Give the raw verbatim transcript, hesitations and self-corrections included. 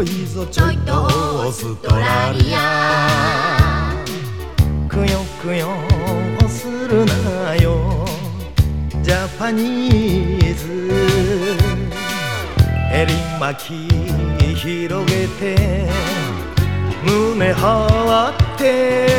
いぞちょいとオーストラリア。くよくよするなよジャパニーズ。襟巻き広げて胸張って